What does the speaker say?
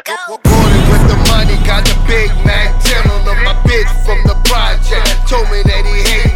Rolling with the money, got the Big Mac 10 on my bitch from the project. Told me that he hates